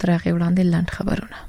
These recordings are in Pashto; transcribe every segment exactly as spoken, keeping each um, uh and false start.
تر هغه وړاندې لاند خبرونه.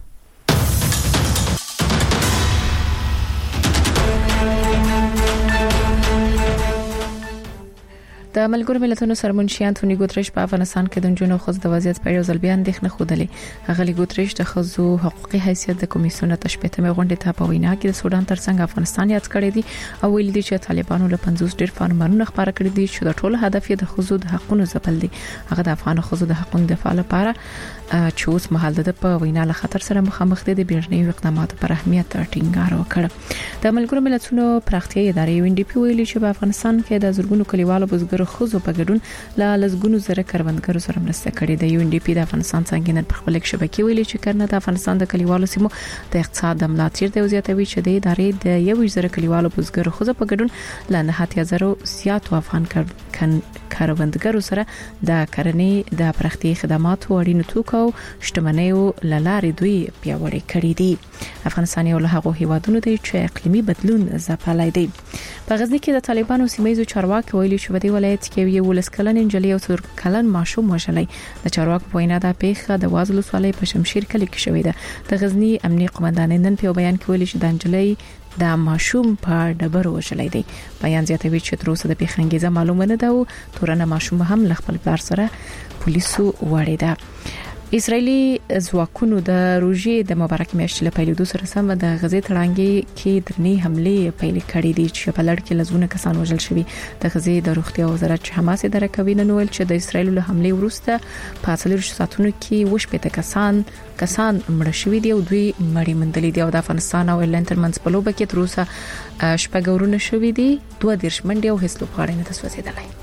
د ملګرو ملتونو سرمنشي انټونی ګوتریش په افغانستان کې د جنونو خص د وضعیت په یو ځل بیا اندېښنه خوده. غلي ګوتریش د خزو حقوقي حیثیت د کمیسیون تشبیهته غونډې ته په وینا کې د سودان ترڅنګ افغانستان یاد کړی دی او ویل دي چې طالبانو له پنځوس ډیر فرمانونه خبره کړی دي چې د ټولو هدف یې د خزو د حقوقو ځپل دي. هغه د افغان خزو د حقوقو دفاع لپاره چې اوس مهال د په وینا له خطر سره مخامخ دي د بیړنیو اقداماتو پر اهمیت ټینګار وکړ. د ملګرو ملتونو پراختیايي ادارې یو ان ډي پی ویلي چې په افغانستان کې د زرګونو کلیوالو بزګرو خزو په ګډون له لزګونو زره کروندګرو سره مرسته کړې ده. یو ان ډي پی د افغانستان څنګه نن په خپل شبکې ویلي چې کرنه د افغانستان د کلیوالو سیمو د اقتصاد د ملاتړ د وضعیتوي چې د ادارې د یو زره کلیوالو بزګرو خزو په ګډون له نه هاتیا زرو زیاتو افغان کروندګرو سره د کرنې د پراختیايي خدماتو اړینو توکو شتمنیو لارې دوی پیاوړې کړې دي. افغانستان یو له هغو هیوادونو دی چې اقلیمي بدلون ځپلای دی. په غزنی کې د طالبانو سیمایي چارواکي ویلي چې په دې ولایت کې یو ولسکلن انجلۍ او څلور کلن ماشوم وژلای. د چارواکو په وینا د پیښه د وازل وسوالۍ په شمشیر کلی کې شوې ده. د غزنی امنیه قومندان نن په بیان کې ویلي چې د انجلۍ د ماشوم په ډبرو وژلای دی. بیان زیاتوي چې تر اوسه د پیښې انګیزه معلومه نه ده او تورنه ماشوم هم له خپل پلار سره پولیسو وړي ده. اسرائیلي ځواکونو د روژې د مبارکې میاشتې له پیلېدو سره سم د غزې تړانګې کې درنې حملې پیل کړې دي چې په لړ کې لزونه کسان وژل شوي. د غزې د روغتیا وزارت چې حماس اداره کوي نن ویل چې د اسرائیل له حملې وروسته په څلور ساعتونو کې وشپېته کسان کسان مړ شوي دي او دوی مړی مندلې دي او د افغانستان او ایرلند ترمنځ په لوبه کې تر اوسه شپږ ورونه شوي دي. دوه دیرش منډې او هیڅ لوبغاړی نه تسوځېدلی.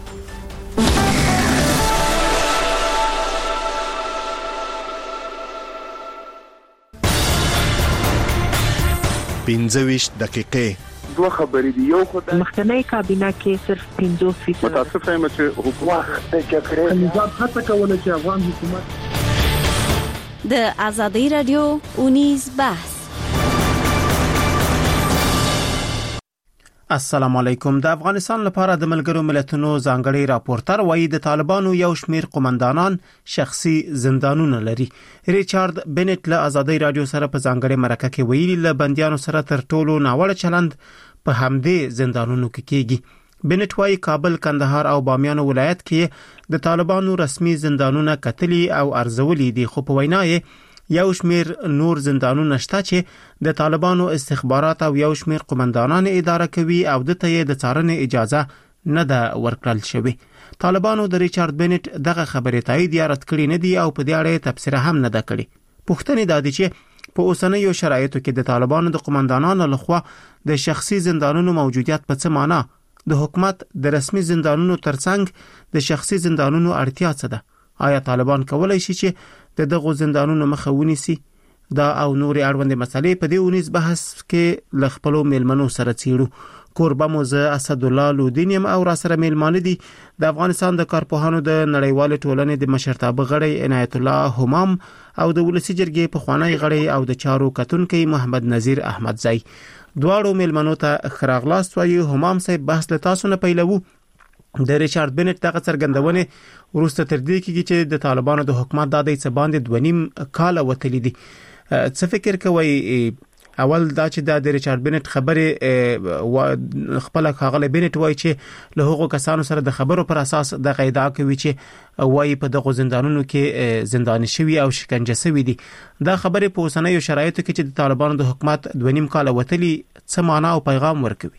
پنځه دقیقې دوه خبرې دي. یو خدای مخکنی کابینه کې صرف پنځوس فیصد متاسفه یم چې حکومت د جګړې نظام هڅه کوله چې افغان حکومت د ازادي رادیو اونیز بحث. السلام علیکم. د افغانستان لپاره د ملګرو ملتونو ځانګړي راپورټر وایي د طالبانو یو شمیر قومندانان شخصي زندانونه لري. ریچارډ بنټ له ازادي رادیو سره په ځانګړي مرکه کې ویلي له بنديانو سره تر ټولو ناوړه چلند په همدې زندانونو کې کیږي. بنټ وایي کابل، کندهار او بامیان ولایت کې د طالبانو رسمي زندانونه کتلي او ارزولي دي، خو په وینا یې یو شمیر نور زندانونه شته چې د طالبانو استخبارات او یو شمیر قومندانان اداره کوي او د ته د څارنې اجازه نه ده ورکړل شوی. طالبانو د ریچارډ بنټ دغه خبرې تایید یا رد کړې نه دي او په دې اړه تبصره هم نه ده کړې. پوښتنه دا ده چې په اوسنیو شرایطو کې د طالبانو د قومندانانو لخوا د شخصي زندانونو موجودیت په څه معنی، د حکومت د رسمي زندانونو ترڅنګ د شخصي زندانونو اړتیا څه ده؟ آیا طالبان کولای شي چې د دغه زندانونو مخه ونیسي؟ دا او نورې اړوندې مسلې په دې ونیز بحث کې ل خپلو میلمنو سره څیړو. کوربه مو زه اسد الله لودین یم او را سره میلمانه دي د افغانستان د کارپوهانو د نړیوال ټولنې د مشرتابه غړی عنایت الله همام او د ولسی جرګې په خوانی غړی او د چارو کتونکي محمد نذیر احمدزی. دواړو میلمنو ته خراغلاست وایي. همام صاحب بحث له تاسو نه پیلوو. د ریچارډ بنټ دغه څرګندونه ورسته تر دې کېږي چې د طالبانو د حکومت د دې څه باندې دوه نیم کال وتلی دي. څه فکر کوي؟ اول دا چې د ریچارډ بنټ خبره خپل خاغله بنټ وایي چې له هغو کسانو سره د خبرو پر اساس د قاعده کوي چې وایي په دغه زندانونو کې زنداني شوی او شکنجه شوی دي. دا خبره په اوسنیو شرایطو کې چې د طالبانو د حکومت دوه نیم کال وتلی څه معنا او پیغام ورکوي؟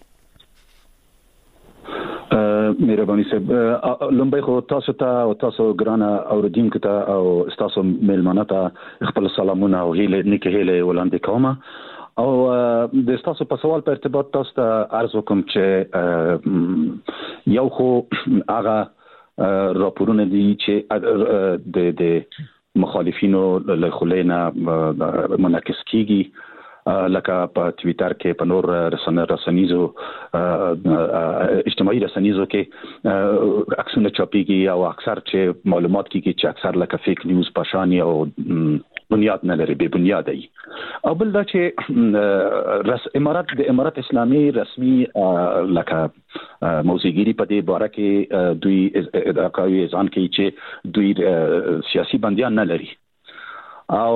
مهرباني صاحب، لومبای خو تاسو ته او تاسو ګرانه اوریدونکو ته او تاسو میلمانه ته خپل سلامونه او هیله نیکه هیله وړاندې کوم او د تاسو په سوال په ارتباط تاسو ته عرض وکم چې یو خو هغه راپورونه دي چې د د مخالفینو له خلینا منعکس کیږي، لکه په ټویټر کې، په نور رسنۍ رسنیزو اجتماعي رسنیزو کې عکسونه چاپیږي او اکثر چې معلومات کیږي چې اکثر لکه فیک نیوز پاشانی او بنیاد نه لري، به بنیاد دی. او بل دا چې رس امارات د امارات اسلامي رسمي لکه موزیګری په دې باره کې دوی ادعا کوي ځان کوي چې دوی سیاسي بندیان نه لري او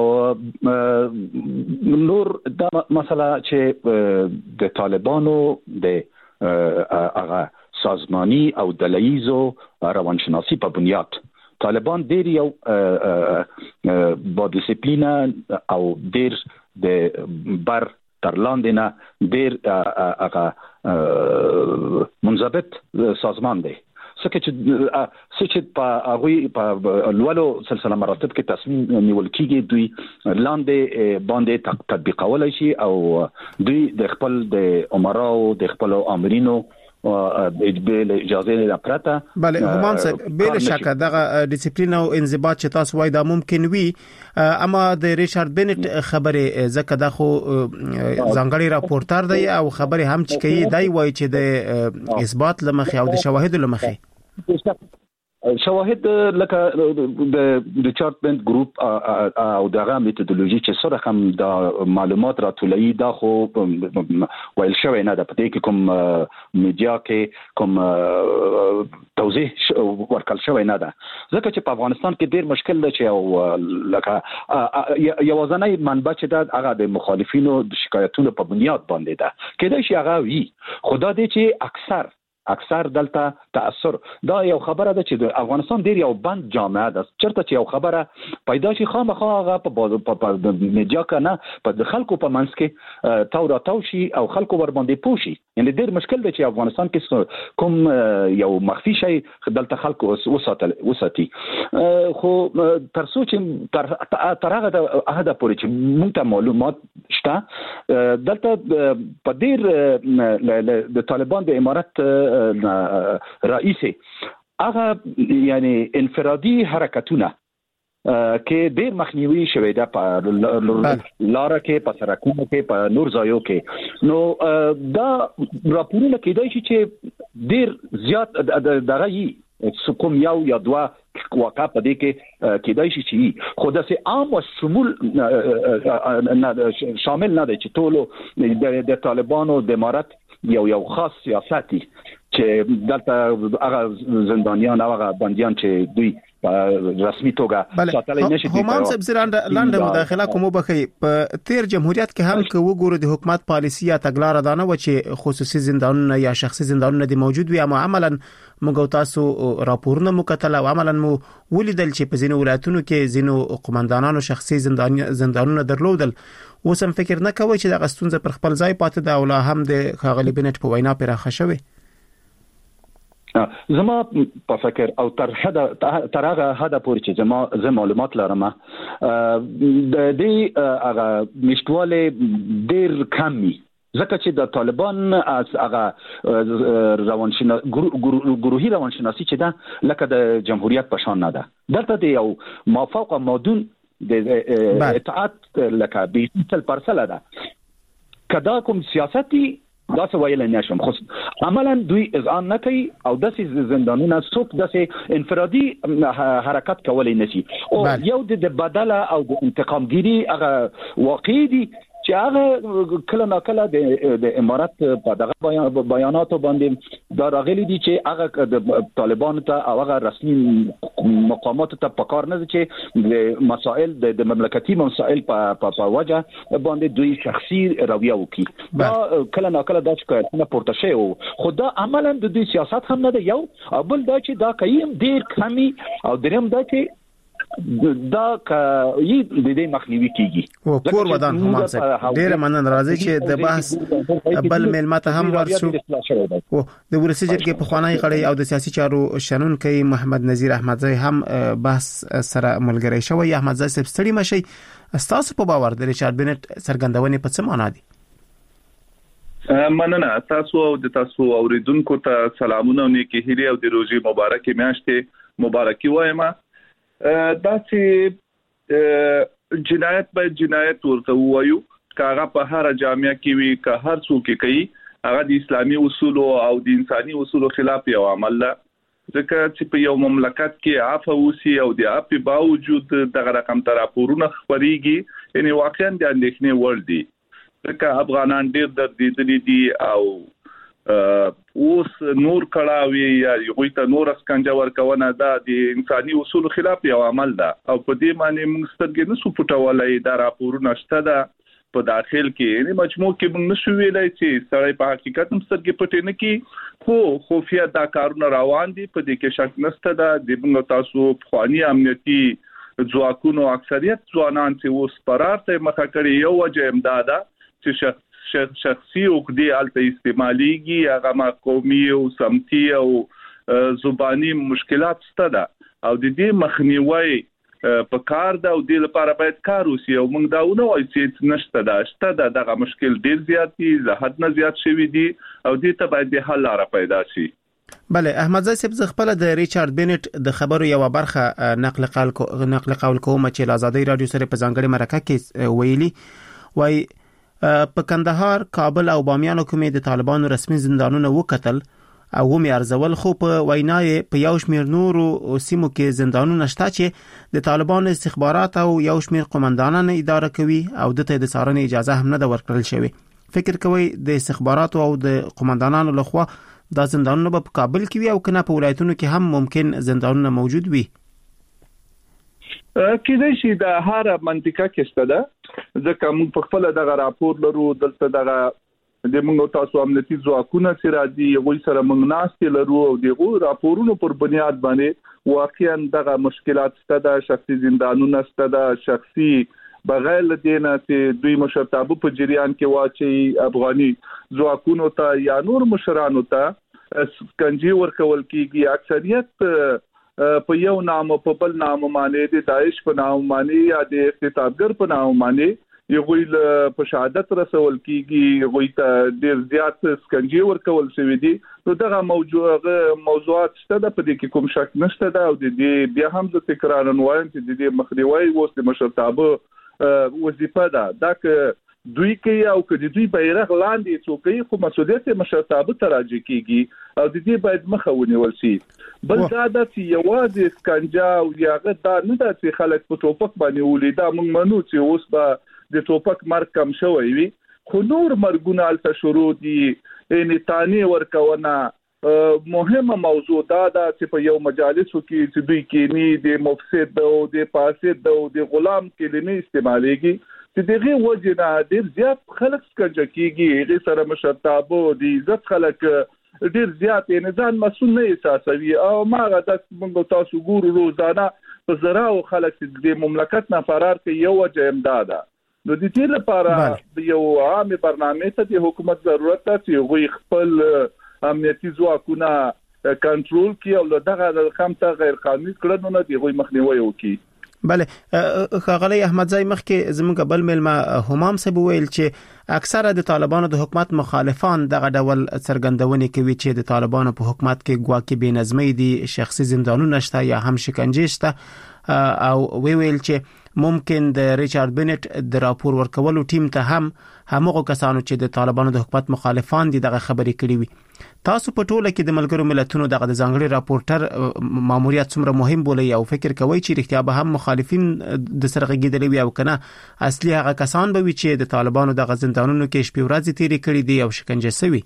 نور دا مسله چې د طالبانو د هغه سازمانی او دلایزو روانشناسی په بنیاد طالبان ډیر یو با ډیسپلینا او ډیر د بر تر لاندې نه ډیر هغه منضبط سازمان دی څنګه چې چې په هغه په لولو سلسله مراتب کې تصمیم نیول کیږي دوی لاندې باندې تطبیقول شي او دوی د خپل د امراو د خپل امرینو د اجازه نه پرته بله همام صاحب بل شک دغه ډیسپلین او انضباط چې تاسو وای دا ممکن وي اما د ریچارډ بنټ خبره زکه د خو ځانګړي راپورټر دی او خبره هم چې کوي دی وای چې د اثبات لمخې او د شواهد لمخې شواهد لکه د ریچارډ بنټ ګروپ او دغه میتودولوژي چې سره هم د معلومات راټولوي دا خو ویل شوی نه ده پته کې کوم میډیا کې کوم توضیح ورکړل شوی نه ده ځکه چې په افغانستان کې ډیر مشکل دی چې او لکه یوازنی منبع چې دا هغه د مخالفینو د شکایتونو په بنیاد باندې ده کله چې هغه وی خدا دې چې اکثر اکثر دلته تاثر دا یو خبره ده چې د افغانستان ډیر یو بند جامعه ده چرته چې یو خبره پیدا شي خامخا هغه په میډیا کنه په خلکو په منځ کې تاو را تاو شي او خلکو ور باندې پوشي یعنی ډیر مشکل دی چې افغانستان کې کوم یو مخفي شي دلته خلکو وساتل وساتي خو تر څو چې تر هغه د اهدا پورې چې موږ ته معلومات شته دلته په ډیر د طالبان د امارت رئیسي هغه یعنی انفرادي حرکتونه کې ډېر مخنیوي شوی دا په لار کې په سرکونو کې په نور ځایو کې نو دا راپورونه کېدای شي چې ډېر زیات دغه یي کوم یو یا دوا واقع په دې کې کېدای شي چې خو د سه عام او شمول شامل نه دي چې ټولو د طالبانو د امارت یو یو خاص سیاستي چې دلته هغه زندانیان او هغه بنديان چې دوی رسمي توګه ساتلای نشي دي همام صاحب زراند لاندې مداخله کوم بخي په تیر جمهوریت کې هم که وګورو د حکومت پالیسي یا تګلارې دانه و چې خصوصي زندانونه یا شخصي زندانونه دي موجود وي اما عملاً موږ تاسو راپورونه مکتل او عملاً مو ولیدل چې په ځینو ولایتونو کې ځینو قومندانانو شخصي زندانونه درلودل اوس هم فکر نه کوي چې د غستونځ پر خپل ځای پاتې دا ولا هم د خاغلی بنټ په وینا پراخه شوی زما په فکر او تر حد تر هغه حد پورې چې زما زما معلومات لرم د دې هغه مشتواله ډیر کمی ځکه چې د طالبان از هغه روانشناسي ګروهي روانشناسي چې دا لکه د جمهوریت په شان نه ده دلته د یو موافق مادون د اطاعت لکه به تل پرسله ده کدا کوم سیاستي دا څه ویل نه شم خو عملاً دوی اذعان نه کوي او داسې زندانونه څوک داسې انفرادي حرکت کولای نشي او یو د بدله او د انتقامګيري هغه واقع دي چې هغه کله ناکله د امارات په دغه بیاناتو باندې دا راغلي دي چې هغه د طالبانو ته او هغه رسمي مقامات ته پکار نه چې د مسائل د مملکتي مسائل په په وجه باندې دوی شخصي رویه وکړي دا کله ناکله دا چې نه پورته شي او خدا عملاً د دوی سیاست هم نه دی یو بل دا چې دا قیم ډیر کمی او دریم دا چې دا کای د دې مخنیوي کیږي او کور ودان هم څه ډیر مننه راځي چې د بحث بل ملمت هم ورسو او د ورسې جرګې په خوانی غړي او د سیاسي چارو شنن کوي محمد نذیر احمدزی هم بحث سره ملګری شوی احمدزی صاحب ستړي مشي استاسو په باور د ریچارډ بنټ سرګندونې په څه معنا دي مننه تاسو او د تاسو اوریدونکو ته سلامونه او نیکی هیلې او د روزي مبارکي میاشتې مبارکي وایم دا چې جنایت به جنایت ورته وایو کاغه په هر جامعه کې وي که هر څوک کوي هغه د اسلامي اصول او د انساني اصول خلاف یو عمل ده ځکه چې په یو مملکت کې عفو وسی او د عفو باوجود دغه رقم تر راپورونه خبريږي یعنی واقعا د اندېښنې وړ دي ځکه افغانان ډېر درد دي دي او اوس نور کړهوي یا یو ته نور اسکنجه ورکونه دا د انساني اصول خلاف یو عمل ده او په دې معنی موږ سترګې نه سو پټولای دا راپورونه شته ده په داخل کې یعنی مجموع کې موږ نشو ویلای چې سړی په حقیقت هم سترګې پټې نه کی خو خفیه دا کارونه روان دي په دې کې شک نشته ده د موږ تاسو خواني امنیتي ځواکونو اکثریت ځوانان چې اوس فرار ته مخه کړي یو وجه امداده چې شخص شخصي او د الته استعماليږي هغه ما قومي او سمتي او زبانی مشکلات شته ده او د دې مخنیوي په کار دا او د لپاره باید کار وسی او موږ دا ونه وایو چې نشته دا شته دا دغه مشکل ډیر زیات دي زه حد نه زیات شوی دي او دې ته باید د حل لاره پیدا شي. بله احمد زای صاحب خپل د ریچارډ بینټ د خبرو یو برخه نقل قول نقل قول کوم چې آزادۍ رادیو سره په ځانګړي مرکه کې ویلي وای په کندهار کابل او بامیان حکومت د طالبانو رسمي زندانونه وکتل او هم ارزول خو په وینای په یو شمیر نورو سیمو کې زندانونه شته چې د طالبانو استخبارات او یو شمیر قومندانان اداره کوي او د ته د څارنې اجازه هم نه ده ورکړل شوی. فکر کوي د استخبارات او د قومندانانو لخوا دا زندانونه په کابل کې وي او کنه په ولایتونو کې هم ممکن زندانونه موجود وي؟ کله چې د هر منطقه کې شته ده ځکه موږ په خپل دغه راپور لرو دلته دغه د موږ تاسو امنیتي ځواکونه چې راځي غوي سره موږ ناستې لرو او دغه راپورونو پر بنیاد باندې واقعا دغه مشکلات شته ده شخصي زندانونه شته ده شخصي بغیر لدینه چې دوی مشرتابه په جریان کې واچي افغاني ځواکونو ته یا نور مشرانو ته کنجي ورکول کیږي اکثریت په یو نام په بل نام باندې د داعش په نام باندې یا د اقتدارګر په نام باندې یو له په شهادت رسول کیږي غوي ته ډیر زیات سکنجي ورکول شوی دي نو دغه موضوع موضوعات شته د په دې کې کوم شک نشته دا او د دې بیا هم د تکرار نوایم چې د دې مخنیوي وس د مشرتابه وظیفه ده دا ک دوی کې او ک د دوی بیرغ لاندې څوکۍ خو مسؤلیت مشرتابه ته راځي کیږي او د دې باید مخه ونیول شي. بل دا د یوازې سکنجا او یاغه دا نه د چې خلک په ټوپک باندې ولیدا موږ منو چې اوس به د ټوپک مرګ کم شوی وي خو نور مرګونه الته شروع دي یعنی تانی ورکونه مهمه موضوع دا ده چې په یو مجالسو کې چې دوی کې ني د مفسد او د فاسد او د غلام کلمې استعمالېږي چې دغه وجه نه ډیر زیات خلک سکنجه کیږي هغه سره مشرتابه د عزت خلک ډیر زیات یې ځان مسؤل نه احساسوي او ماغه د موږ تاسو ګورو روزانه په زراو خلک د مملکت نه فرار کوي یو وجه امداده نو د دې لپاره یو عامه برنامه ته د حکومت ضرورت ده چې غوي خپل امنیتي ځواکونه کنټرول کړي او دغه رقم ته غیر قانوني کړنو نه دی غوي مخنیوي وکړي. بله خغلی احمد زای مخکې زموږ بل ملما همام صاحب ویل چې اکثره د طالبانو د حکومت مخالفان دغه ډول څرګندونې کوي چې د طالبانو په حکومت کې ګواکې بې نظمي دي شخصي زندانونه شته یا هم شکنجه شته او وی ویل چې ممکن د ریچارډ بینټ د راپور ورکولو ټیم ته هم همغه کسانو چې د طالبانو د حکومت مخالفان دي دغه خبرې کړې وي. تاسو په ټوله کې د ملګرو ملتونو دغه د ځانګړي راپورټر ماموریت څومره مهم بولي او فکر کوي چې رښتیا به هم مخالفین د سرغږیدلې وي او کنه اصلي هغه کسان به وي چې د طالبانو دغه زندانونو کې شپې ورځې تیرې کړې دي او شکنجه شوي؟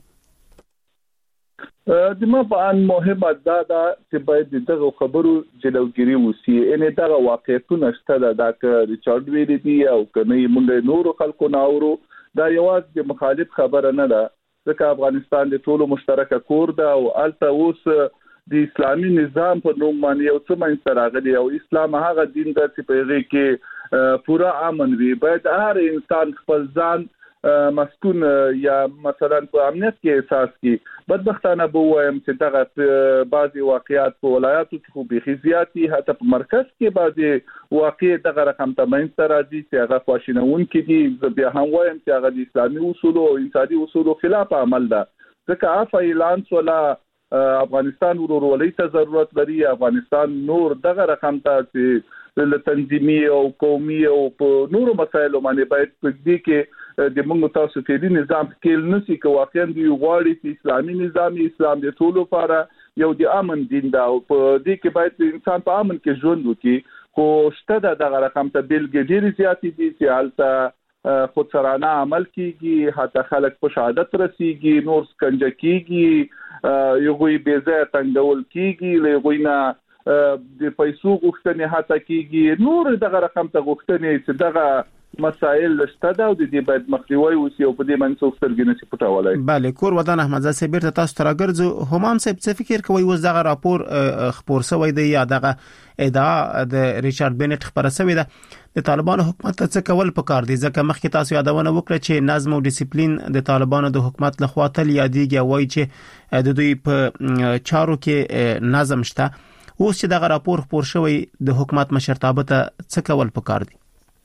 د ما په ان مهمه دا ده چې باید دغه خبرو جلوګیری وسی ان دغه واقعیتونه شته دا چې ریچارډ ویلي دي او کنه موږ نور خلکو ناورو دا یوازې د مخالف خبره نه ده ځکه افغانستان د ټولو مشترکه کور ده او الته اوس د اسلامي نظام په نوم باندې یو څه منځ راغلی او اسلام هغه دین ده چې په هغه کې پورا امن وي باید هر انسان خپل ځان مسكون یا مثلا په امنیت کې احساس کی بدبختانه به وایم چې دغه بعضي واقعیات په ولایاتو کې خو به زیاتی حتی په مرکز کې بعضي واقع دغه رقم تمن سره دي چې هغه خواشینون کې دي بیا هم وایم چې هغه د اسلامي اصول او انساني اصول خلاف عمل ده ځکه اف اعلان ولا افغانستان ورورولۍ ته ضرورت لري افغانستان نور دغه رقم ته چې له تنظیمي او قومي او په نورو مسایلو باندې باید په دې کې د موږ تاسو فعلی نظام کې نسی کې واقعا دی غواړي چې اسلامي نظام اسلام د ټولو لپاره یو د امن دین دا او په دې کې باید انسان په امن کې ژوند وکړي خو شته دغه رقم ته بیلګې ډېرې زیاتې دي چې حالته خودسرانه عمل کیږي، حتی خلک په شهادت رسیږي، نور سکنجه کیږي، یو غوي بیزه تنګول کیږي، له غوینه د پیسو غوښتنې حتی کیږي، نور دغه رقم ته غوښتنې چې دغه مسائل شته او د دې باید مخنیوي وشي او په دې باندې څو سترګې نشي پټولای. بله، کور ودان احمد زاده بیرته تاسو ته راګرځو. همام صاحب څه فکر کوي اوس دغه راپور خبر شوی دی یا دغه ادعا د ریچارډ بینټ خبره شوی ده د طالبانو حکومت ته څه کول پکار دي؟ ځکه مخکې تاسو یادونه وکړه چې نظم او ډیسپلین د طالبانو د حکومت لخوا تل یادېږي، وایي چې د دوی په چارو کې نظم شته. اوس چې دغه راپور خبر شوی د حکومت مشرتابه ته څه کول پکار دي؟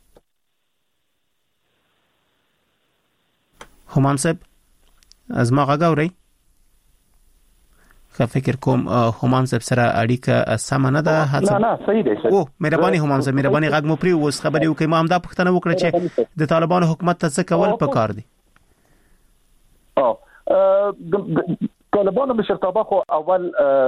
همام صاحب ازما غاوري خو فکر کوم همام صاحب سره اړیکه سم نه ده. نه نه صحیح دی. او مهرباني همام صاحب، مهرباني غږ مو پری اوس خبرې وکړئ. ما هم دا پوښتنه وکړه چې د طالبانو حکومت ته څه کول پکار دي؟ او طالبانو مشرتابه خو اول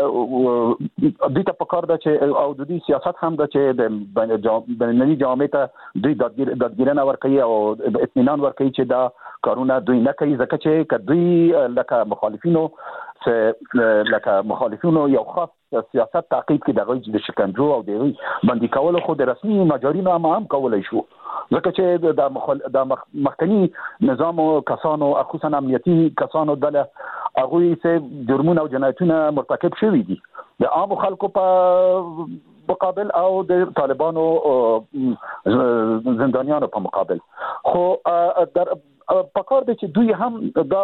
د ته پکار ده چې او د دې سیاست هم ده چې د بینالمللي جامعه ته دوی دادګیرنه ورکوي او اطمینان ورکوي چې دا کارونه دوی نه کوي، ځکه چې کدوی لکه مخالفینو لکه مخالفینو یو خاص سیاست تعقیب کې دغه د شکنجو او د بندي کولو خو د رسمي مجارینو هم هم کولای شو، ځکه چې د مخال... د مخکنی نظام او کسانو خصوصا امنیتي کسانو دله هغه چې جرمونه او جنایتونه مرتکب شوي دي د عام خلکو په مقابل او د طالبانو زندانیانو په مقابل. خو در پکار دی چې دوی هم دا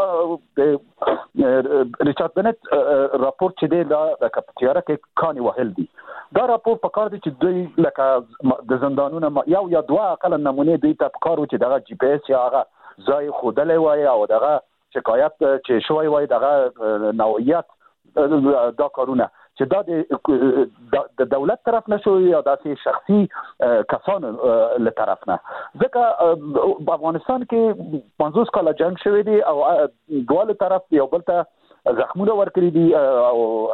ریچارډ بینټ راپور چې دی دا د کپټیاره کې کاني وهل دي. دا راپور پکار دی چې دوی لکه د زندانونو یو یا دوه اقل نمونه دوی ته پکار و چې دغه جی پی اس یا هغه ځای خودلې وای او دغه شکایت چې شوی وای دغه نوعیت دا کارونه چې دا د دولت طرف نشو یا د شخصي کسانو له طرف نه، ځکه په افغانستان کې پنځوس کاله جنگ شوی دی او دواله طرف یو بل ته زخمونه ورکړي دي او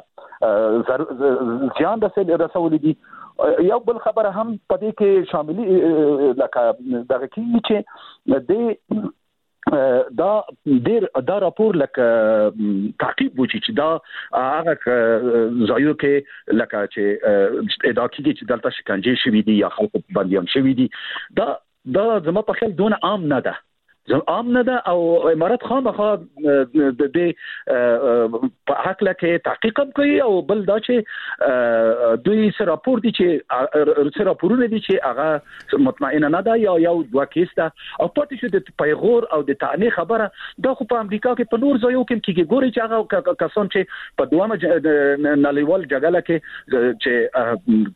لکه ځان د سل رسول دي. یو بل خبره هم په دې کې شاملي لکه دغه کې چې د دا ډیر دا راپور لکه تعقیب وچی چې دا هغه ځایو کې لکه چې ادعا کیږي چې دلته شکنجه شوی دي یا خلک بنديان شوی دي، دا دا زما په خیال دونه عام نه ده عام نه ده او امارات خامخا د دې په حق لکه تحقیق کوي او بل دا چې دوی سره راپور دي چې سره راپورونه دي چې هغه مطمئنه نه ده یا یو دوه کیس ده او پاتې شو د پیغور او د تعنی خبره. دا خو په امریکا کې په نور ځایو کې کېږي، ګوري چې هغه کسان چې په دوامه نړیوال جګړه کې چې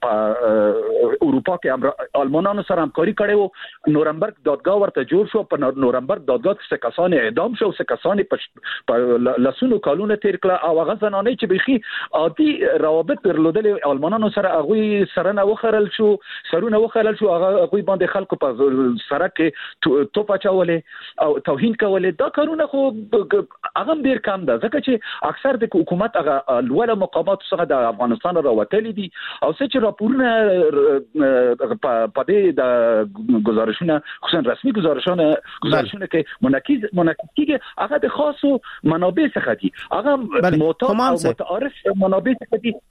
په اروپا کې آلمانانو سره همکاري کړې وو، نورمبرګ دادګاه ورته جوړ شو، په نورمبر دادګاه څخه کسان اعدام شو، څخه کسان په لسونو کالونه تیر کړه او هغه زنانه چې بيخي عادي روابط درلودل آلمانانو سره هغه سره نه وخرل شو، سرونه وخرل شو، هغه هغه باندې خلکو په سره کې توپ اچولې او توهین کولې. دا کارونه خو هغه ډیر کم ده، ځکه چې اکثر د حکومت هغه لوړ مقامات څخه د افغانستان راوتلي دي او چې راپورونه په دې د گزارشونه خصوصا رسمي گزارشونه گزارشونه کې منعکس منعکس کیږي هغه د خاصو منابع څخه دي، هغه متعارف منابع څخه دي،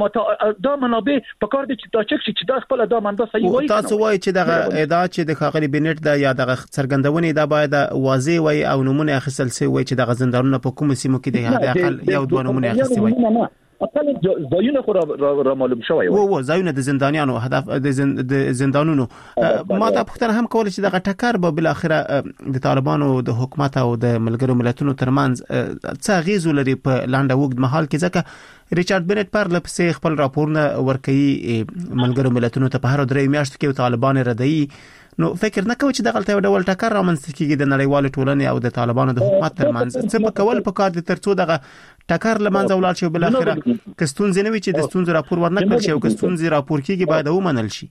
دا منابع په کار دي چې دا چک چې دا خپل دا منبع صحیح وایي. تاسو وایي چې دغه ادعا چې د خاغلی بنټ دا یا دغه څرګندونه دا باید واضح وي او نمونه اخیستل سي وي چې دغه زندانونه په کوم سیمو کې دي، هغه اقل یو دوه نمونه اخیستل وي. اصل ځایونه خو را معلوم شوی و و ځایونه د زندانیانو هدف د زندانونو. ما دا پوښتنه هم کوله چې دغه ټکر به بل اخره د طالبانو د حکومت او د ملګرو ملتونو ترمنځ څه غیز لري په لاندې وګد محل کې، ځکه ریچارډ بنټ پر لپسې خپل راپورونه ورکوي ملګرو ملتونو ته په هر درې میاشتو کې طالبان ردی. نو فکر نه کوي چې دغه ډول ډول ټکر رامنځته کیږي د نړیوال ټولنې او د طالبانو د حکومت ترمنځ؟ څه په کول په کار دي ترڅو دغه ټکر لمنځه ولاړ شي او بل اخره کستون زنوي چې د ستونزې راپور ورنکړل شي او کستون زی راپور کیږي باید ومنل شي.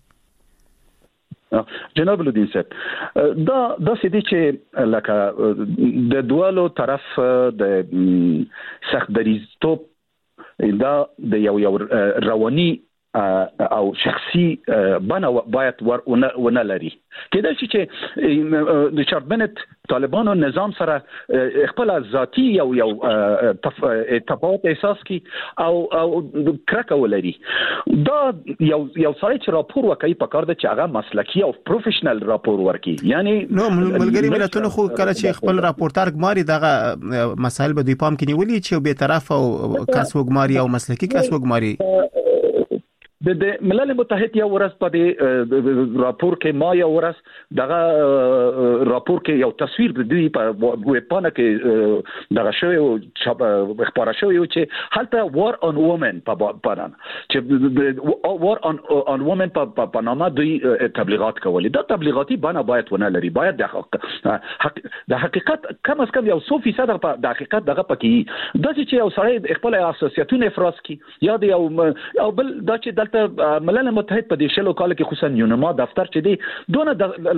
جناب لودین صاحب دا دا سدي چې لکه د دوالو طرف د سخت دریزتوب دا د یو یو رواني او شخصي بنا باید ونه لري کله چې ریچارډ بنت طالبانو نظام سره خپل ذاتی یو یو تفاوت احساس کی او او کرکه ولري دا یو یو سړی چې راپور وکړي په کار د چې هغه مسلکی او پروفیشنل راپور ورکړي یعنی نو ملګری ملتونو خو کله چې خپل راپورټر ګماري دغه مسایل به دوی پام کې نیولي چې به طرف او کس وګماري او مسلکی کس وګماري د ملل متحد یو ورځ په دې راپور کې ما یو ورځ دغه راپور کې یو تصویر د دې په وپانه کې دغه شوی او خبره شوی چې هلته وار اون وومن په پانان چې وار اون اون وومن په پاناما دوی تبلیغات کولې دا تبلیغاتي بنا باید ونه لري باید د حقیقت کم از کم یو څو فیصد د حقیقت دغه پکې دا چې یو سړی خپل اساسیاتونه افراز کی یا د یو او بل دا چې ملل متحد په دې شلو کال کې خصوصا یونما دفتر چې دی دونه د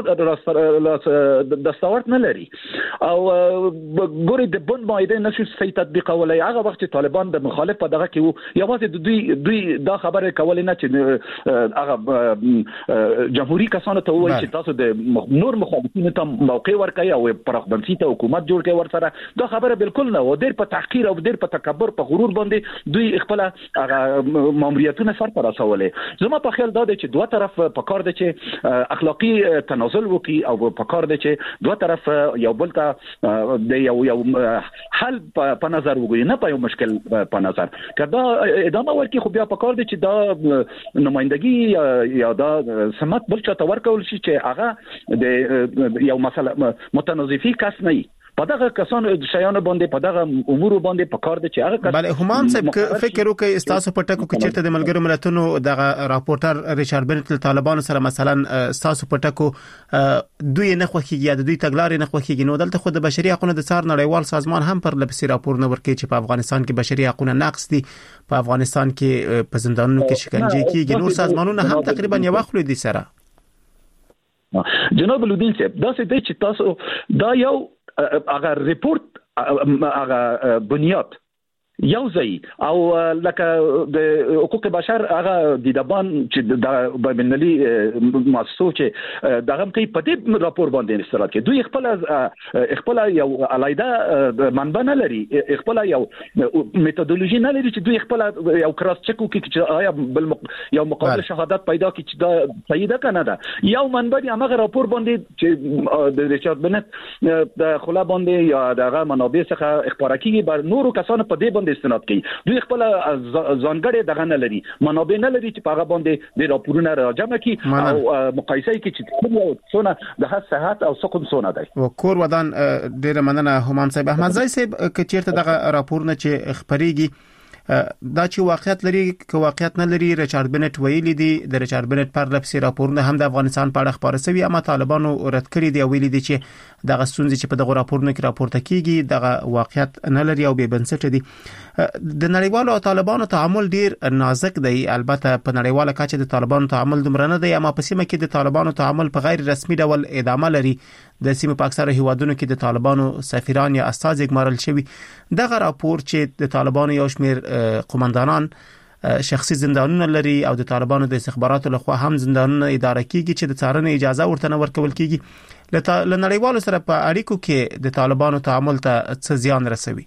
لاستورد دستاورت نه لري او ګوري د بن مایده نشو صحیح تطبیق ولای هغه وخت چې طالبان د مخالف په دغه کې وو یوازې د دوی دوی دا خبره کول نه چې هغه جمهوریت کسانو ته وایي چې تاسو د نور مخالفینو ته موقع ورکړئ او پرخبنسیته حکومت جوړ کړي ورسره دا خبره بالکل نه و ډیر په تحقیر او ډیر په تکبر په غرور باندې دوی خپل هغه ماموریتونه سر پر رسولې زما په خیال دا دی چې دوه طرف په کار دي چې اخلاقی تنازل وکي او په کار دي چې دوه طرف یو بل ته د یو یو حل په نظر وګوري نه په یو مشکل په نظر کدا ادامه ورکړي خو بیا په کار دي چې دا نمائندګي یا دا سمات بل چا تور کول شي چې هغه د یو مسله متنازفي کس نه په دغه کسانو شیانو باندې په دغه امور باندې په کار دي چې هغه بل همام صاحب فکر وکړي استاسو په ټکو کې چیرته د ملګرو ملتونو دغه راپورټر ریچارډ بنت طالبانو سره مثلا استاسو په ټکو دوی نه خوخیږي یا دوی تګلارې نه خوخیږي نو دلته خو د بشري حقوقو د څار نړیوال سازمان هم پر لپسې راپور نه ورکړي چې په افغانستان کې بشري حقوق نقص دي په افغانستان کې په زندانونو کې شکنجه کیږي نور سازمانونه هم تقریبا یو خپل دي سره جناب لودین صاحب دا څه دی چې تاسو دا یو اگر ریپورت هغه بنیاد یو ځای او لکه د حقوق بشر هغه د دبان چې د بینالمللي مؤسسو چې دغه کوي په دې راپور باندې استناد کوي دوی خپل خپل یو علایده منبع نه لري خپل یو میتودولوژي نه لري چې دوی خپل یو کراس چک کوي چې آیا بل یو مقابل شهادت پیدا کوي چې دا صحیح ده کنه ده یو منبع دی هغه راپور باندې چې د ریچارډ بنت د خلا باندې یا دغه منابع څخه اخبار کوي بر نورو کسانو په دې باندې استناد کوي دوی خپل ځانګړي دغه نه لري منابع نه لري چې په هغه باندې د راپورونو راجمع کوي او مقایسه کوي چې کوم څونه د صحت او سکون څونه دی او کور ودان ډیر مننه همام صاحب احمد زای صاحب چې چیرته دغه راپورونه چې خبريږي دا چې واقعیت لري که واقعیت نه لري ریچارډ بنت ویلي دی د ریچارډ بنت پر لپسې راپورونه هم د افغانستان په اړه خبره شوی اما طالبانو رد کړی دی ویلي دی چې دغه ستونزې چې په دغه راپورونو کې راپورته کیږي دغه واقعیت نه لري او به بنسټ دي د نړیوالو طالبانو تعامل ډیر نازک دی البته په نړیواله کچه د طالبانو تعامل دومره نه دی اما په سیمه کې د طالبانو تعامل په غیر رسمي ډول ادامه لري د سیمه په اکثره هیوادونو کې د طالبانو سفیران یا استاد ګمارل شوی دغه راپور چې د طالبانو یو شمیر قومندانان شخصي زندانونه لري او د طالبانو د استخباراتو لخوا هم زندانونه اداره کیږي چې د څارنې اجازه ورته نه ورکول کیږي ل نړیوالو سره په اړیکو کې د طالبانو تعامل ته څه زیان رسوي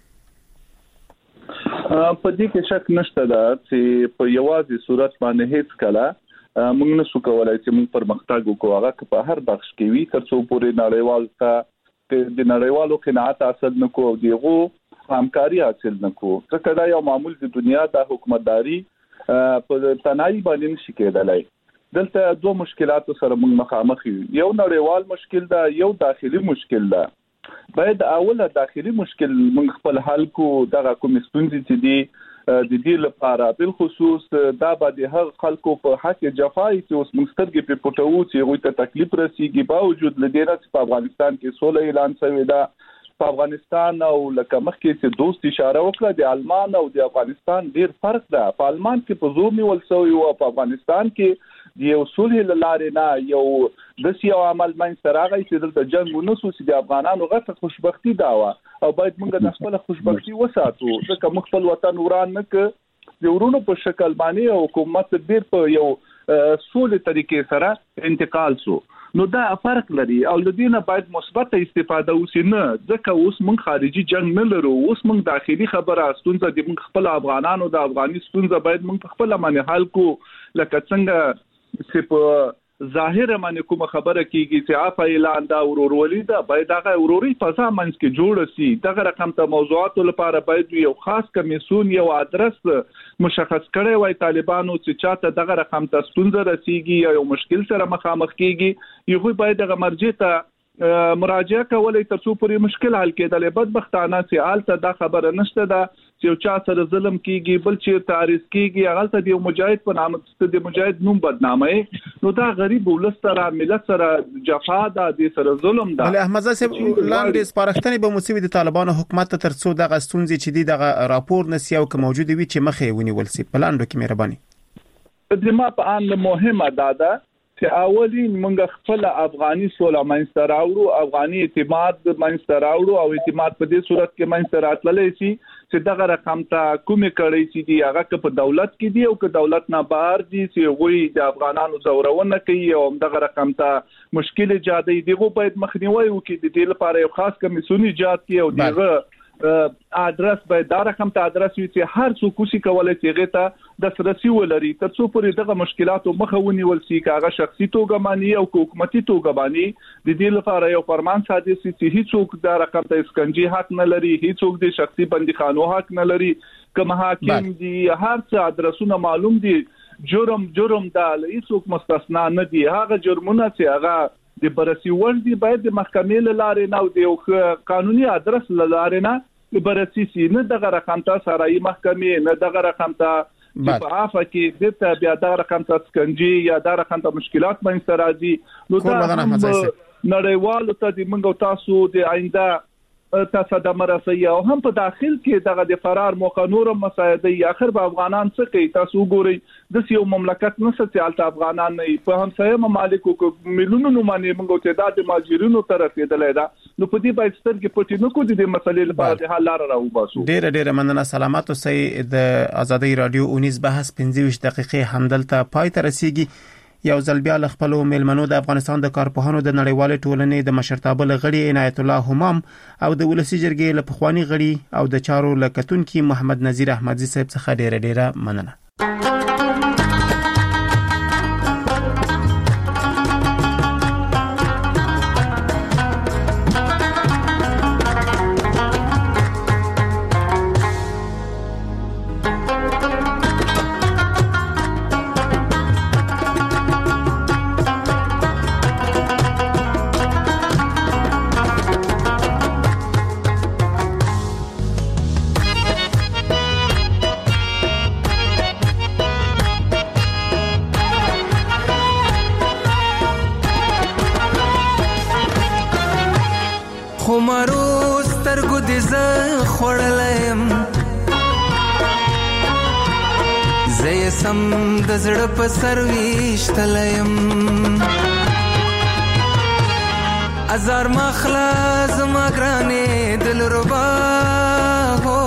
په دې کې شک نشته دا چې په یوازې صورت باندې هیڅ کله موږ نشو کولای چې موږ پرمختګ وکړو هغه په هر بخش کې وي تر څو پورې نړیوال ته د نړیوالو قناعت حاصل نکو او دیغو همکاري حاصل نکو ځکه دا یو معمول د دنیا د حکومتداري په تنهایی باندې نشي کېدلای دلته دوه مشکلات سره موږ مخامخ یو یو نړیوال مشکل دا یو داخلي مشکل دا باید اوله داخلي مشکل موږ خپل حل کو دغه کوم ستونزې چې دي د دې لپاره بل خصوص دا به هر خلکو په حق جفای چې اوس مسترګې په پټو چې غوي ته تکلیف رسیږي باوجود لدې چې په افغانستان کې صلح اعلان شوی دا په افغانستان او لکه مخکې چې دوست اشاره وکړه د آلمان او د افغانستان ډیر فرق ده په آلمان کې په زور نیول شوی او په افغانستان کې د یو صلح لاره نه یو د سیاو عمل من سراغی چې دلته جنگ ونسو چې د افغانانو غټه خوشبختی دا و او باید موږ د خپل خوشبختی وساتو ځکه موږ خپل وطن وران نه ک د ورونو په شکل باندې حکومت ډیر په یو سولې طریقې سره انتقال شو. نو دا فرق لري او د دې نه باید مثبت استفاده وشي نه ځکه اوس موږ خارجي جنگ نه لرو، اوس موږ داخلي خبره ستونزه د موږ خپل افغانانو د افغاني ستونزه باید موږ خپل باندې حل کو، لکه څنګه چې په ظاهر باندې کوم خبره کیږي چې اپ اعلان دا ورورولي دا باید هغه وروري فضا منځ کې جوړ شي. دغه رقم ته موضوعات لپاره باید یو خاص کمیسیون یو ادرس مشخص کړي وای طالبانو چې چاته دغه رقم ته ستونزه رسیږي یا یو مشکل سره مخامخ کیږي یو باید دغه مرجع ته مراجعه کولای تر څو پورې مشکل حل کېدل. بدبختانه چې حالت دا خبره نشته دا چې چا سره ظلم کیږي بل چې تعریض کیږي هغه ته د مجاهد په نامه د مجاهد نوم بدنامي، نو دا غریب ولست سره ملت سره جفا ده د سره ظلم ده. بل احمد صاحب لاندې سپارښتنې به موسوي د طالبانو حکومت ته تر څو دغه ستونزې چې دی دغه راپور نسی او که موجود وي چې مخې ونیول سي په لاندو کې مهرباني. د ما په ان مهمه ده ده چې اولین موږ خپل افغاني سوله منځته راوړو، افغاني اعتماد منځته راوړو او اعتماد په دې صورت کې منځته راتللی شي چې دغه رقم ته کومې کړي چې دی هغه که په دولت کې دی او که دولت نه بهر دي چې غوي د افغانانو زورونه کوي او دغه رقم ته مشکل ایجاد دي دغه باید مخنیوي وکړي. د دې لپاره یو خاص کمیسیون ایجاد کړي او دغه ادرس باید دا رقم ته ادرس وي چې هر څوک کوشي کولای شي هغه ته د سرسي ولري تر څو پورې دغه مشکلاتو مخه ونیول شي کاغه شخصي توګه باندې او حکومتي توګه باندې د دې لپاره یو فرمان صادر شي چې هیڅوک دا رقم ته اسکنجي حق نه لري، هیڅوک د شخصي بندیخانو حق نه لري، کوم حاکم دي هر څه ادرسونه معلوم دي، جرم جرم دا هیڅوک مستثنا نه دي. هغه جرمونه چې هغه د برسي ول دي باید د محکمې لاره نه او د قانوني ادرس لاره نه برسي سي، نه دغه رقم ته سرای محکمې نه دغه رقم ته په عفو کې د ته بیا دغه رقم ته سکنجي یا دغه رقم ته مشکلات منځته راځي. نو دا نړیوالو ته د منګو تاسو د آینده تاسو د مرسي او هم په داخل کې دغه د فرار موقع نور مساعده اخر به افغانان څه کوي تاسو ګورئ د یو مملکت نه ستالت افغانان نه په همسایه ممالکو کې ملیونونو باندې موږ تعداد ماجرینو طرف یې ده. نو په دې باید سترګې پټې نه کو د مسلې لپاره د حل لار راوباسو. ډېر ډېر مننه. سلامات اوسئ. د ازادي رادیو اونیز بحث پنځه ویشت دقیقې همدلته پای ته رسیږي. یو ځل بیا له خپلو میلمنو د افغانستان د کارپوهانو د نړیوالې ټولنې د مشرتابه لغړي عنایت الله همام او د ولسی جرګې له پخوانی غړي او د چارو لکتونکي محمد نذیر احمدزي صاحب څخه ډېر ډېر مننه. سم د زړه په سرويش تلیم ازار مخلا زما ګرانې دل ربا هو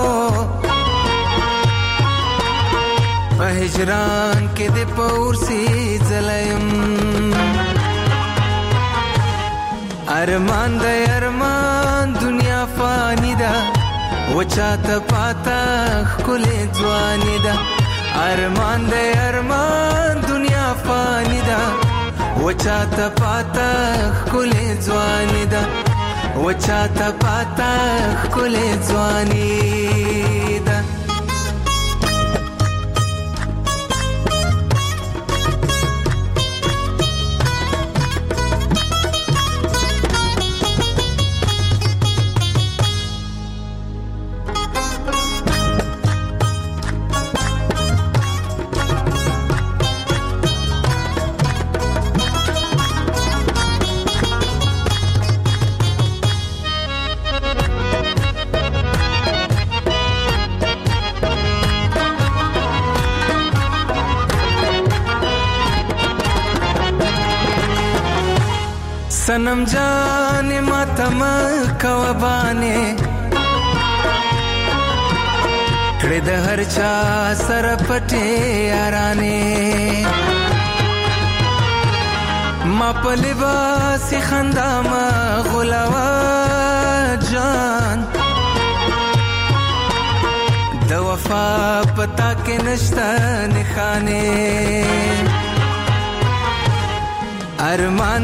په هجران کې د پورسي زلیم ارمان د ارمان دنیا فانی ده وچاته پاتا خلې ځواني ده ارمان دے ارمان دنیا فانی دا وچاتا پاتا خلے ځوانی دا وچاتا پاتا خلے ځوانی دا. सनम जाने मातम कवबाने کړه د هر چا سره پټه یارانه ما په لباس خندا ما غلاوا جان د وفا پتا کې نشته نخانه ارمان